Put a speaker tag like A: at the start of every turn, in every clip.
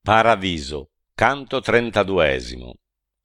A: Paradiso, canto 32.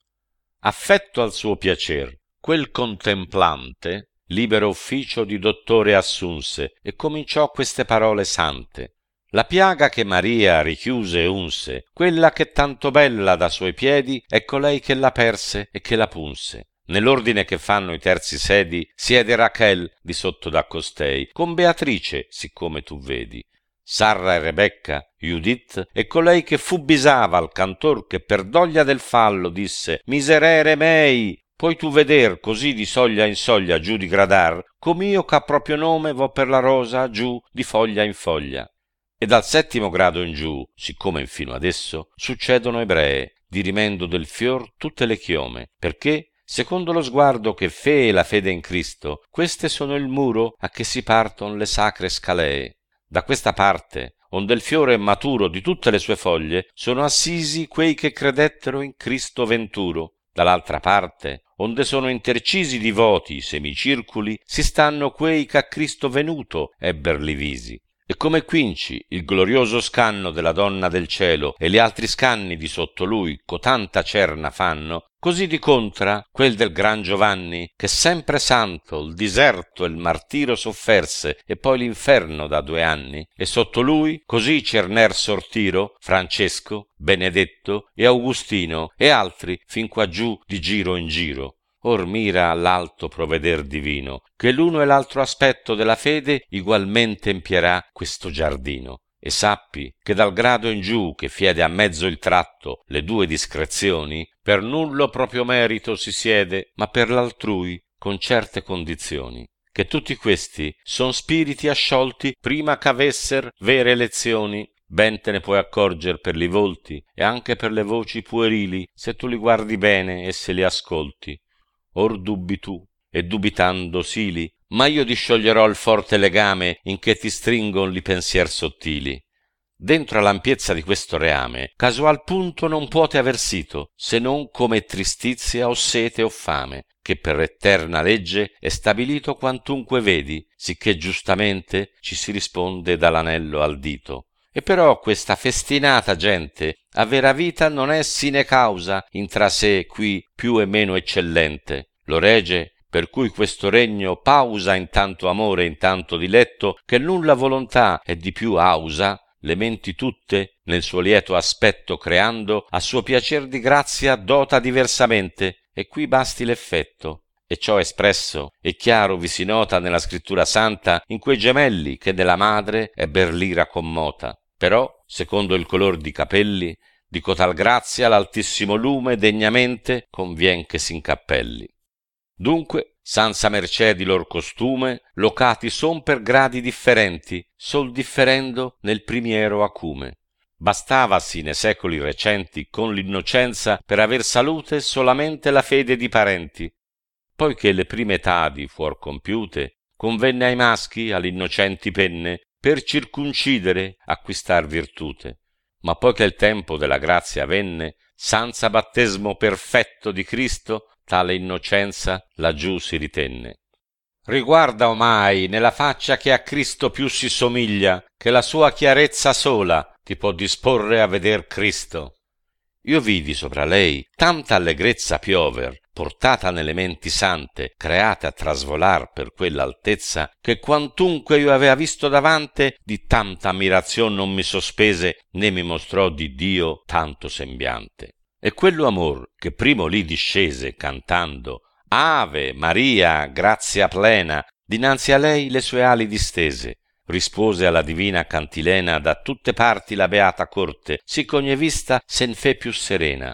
A: Affetto al suo piacer, quel contemplante libero ufficio di dottore assunse e cominciò queste parole sante. La piaga che Maria richiuse e unse, quella che tanto bella da suoi piedi, è colei che la perse e che la punse. Nell'ordine che fanno i terzi sedi siede Rachel di sotto da costei, con Beatrice, siccome tu vedi. Sarra e Rebecca, Judith e colei che fu bisava al cantor che per doglia del fallo disse «Miserere mei!» Puoi tu veder così di soglia in soglia giù di gradar, com'io ch'a proprio nome vo per la rosa giù di foglia in foglia. E dal 7° grado in giù, siccome infino adesso, succedono ebree, di rimendo del fior tutte le chiome, perché, secondo lo sguardo che fee la fede in Cristo, queste sono il muro a che si parton le sacre scalee. Da questa parte, onde il fiore è maturo di tutte le sue foglie, sono assisi quei che credettero in Cristo venturo. Dall'altra parte, onde sono intercisi divoti i semicirculi, si stanno quei che a Cristo venuto ebberli visi. E come quinci il glorioso scanno della donna del cielo e gli altri scanni di sotto lui cotanta cerna fanno, così di contra quel del gran Giovanni, che sempre santo il diserto e il martiro sofferse e poi l'inferno da 2 anni, e sotto lui così cerner sortiro Francesco, Benedetto e Augustino e altri fin qua giù di giro in giro. Or mira all'alto provveder divino, che l'uno e l'altro aspetto della fede igualmente empierà questo giardino. E sappi che dal grado in giù che fiede a mezzo il tratto le 2 discrezioni, per nullo proprio merito si siede, ma per l'altrui con certe condizioni. Che tutti questi son spiriti asciolti prima ch'avesser vere lezioni. Ben te ne puoi accorger per li volti e anche per le voci puerili, se tu li guardi bene e se li ascolti. Or dubbi tu, e dubitando sili, ma io discioglierò il forte legame in che ti stringon li pensier sottili. Dentro all'ampiezza di questo reame, casual punto non puote aver sito, se non come tristizia o sete o fame, che per eterna legge è stabilito quantunque vedi, sicché giustamente ci si risponde dall'anello al dito. E però questa festinata gente a vera vita non è sine causa intra sé qui più e meno eccellente. Lo rege per cui questo regno pausa in tanto amore e in tanto diletto, che nulla volontà e di più ausa, le menti tutte nel suo lieto aspetto creando, a suo piacer di grazia dota diversamente, e qui basti l'effetto. E ciò espresso e chiaro vi si nota nella scrittura santa in quei gemelli che nella madre ebber l'ira commota. Però, secondo il color di capelli, di cotal grazia l'altissimo lume degnamente convien che s'incappelli. Dunque, sanza mercè di lor costume, locati son per gradi differenti, sol differendo nel primiero acume. Bastavasi ne secoli recenti con l'innocenza per aver salute solamente la fede di parenti. Poiché le prime etadi fuor compiute, convenne ai maschi all'innocenti penne per circuncidere acquistar virtute. Ma poi che il tempo della grazia venne, sanza battesimo perfetto di Cristo, tale innocenza laggiù si ritenne. Riguarda omai nella faccia che a Cristo più si somiglia, che la sua chiarezza sola ti può disporre a veder Cristo. Io vidi sopra lei tanta allegrezza piover, portata nelle menti sante, create a trasvolar per quell'altezza, che quantunque io avea visto davante, di tanta ammirazion non mi sospese, né mi mostrò di Dio tanto sembiante. E quello amor che primo lì discese cantando Ave Maria, grazia plena, dinanzi a lei le sue ali distese, rispose alla divina cantilena da tutte parti la beata corte, sì ch'ogni vista sen fe più serena.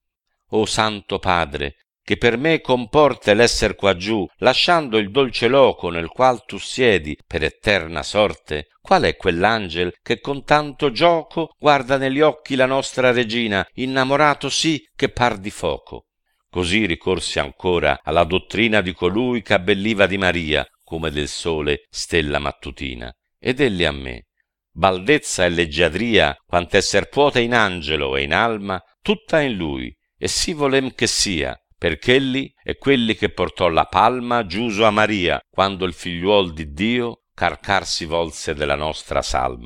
A: O Santo Padre, che per me comporte l'esser quaggiù, lasciando il dolce loco nel qual tu siedi per eterna sorte, qual è quell'angel che con tanto gioco guarda negli occhi la nostra regina, innamorato sì che par di foco? Così ricorsi ancora alla dottrina di colui che abbelliva di Maria, come del sole stella mattutina. Ed egli a me, baldezza e leggiadria, quant'esser puote in angelo e in alma, tutta in lui, e sì volem che sia, perch'elli è quelli che portò la palma giuso a Maria, quando il figliuol di Dio carcar si volse della nostra salma.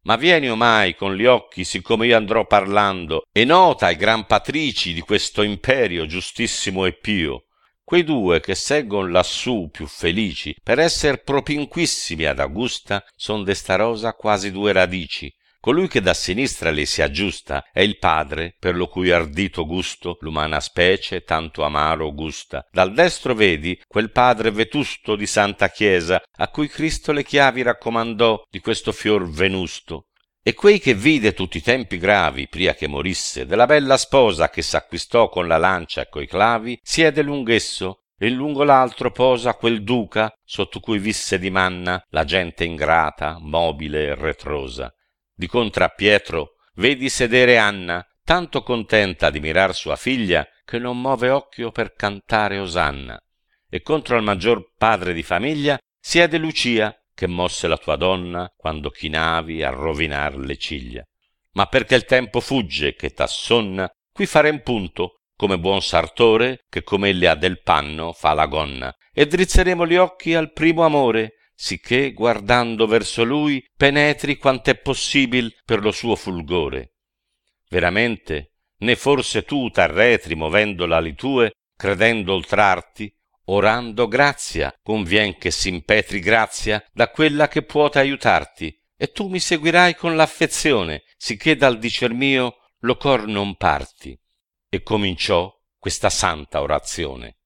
A: Ma vieni omai con gli occhi, siccome io andrò parlando, e nota i gran patrici di questo imperio giustissimo e pio. Quei due che seggon lassù più felici, per esser propinquissimi ad Augusta, son desta rosa quasi due radici. Colui che da sinistra le si aggiusta è il padre, per lo cui ardito gusto l'umana specie tanto amaro gusta. Dal destro vedi quel padre vetusto di santa chiesa, a cui Cristo le chiavi raccomandò di questo fior venusto. E quei che vide tutti i tempi gravi, pria che morisse, della bella sposa che s'acquistò con la lancia e coi clavi, siede lunghesso, e lungo l'altro posa quel duca, sotto cui visse di manna la gente ingrata, mobile e retrosa. Di contra Pietro vedi sedere Anna, tanto contenta di mirar sua figlia, che non move occhio per cantare osanna. E contro al maggior padre di famiglia siede Lucia, che mosse la tua donna quando chinavi a rovinar le ciglia. Ma perché il tempo fugge che t'assonna, qui farem punto, come buon sartore che come egli ha del panno fa la gonna, e drizzeremo gli occhi al primo amore, sicché guardando verso lui penetri quant'è possibil per lo suo fulgore. Veramente, né forse tu t'arretri movendo l'ali tue, credendo oltrarti, orando grazia, convien che s'impetri grazia da quella che puote aiutarti, e tu mi seguirai con l'affezione, sicché dal dicer mio lo cor non parti. E cominciò questa santa orazione.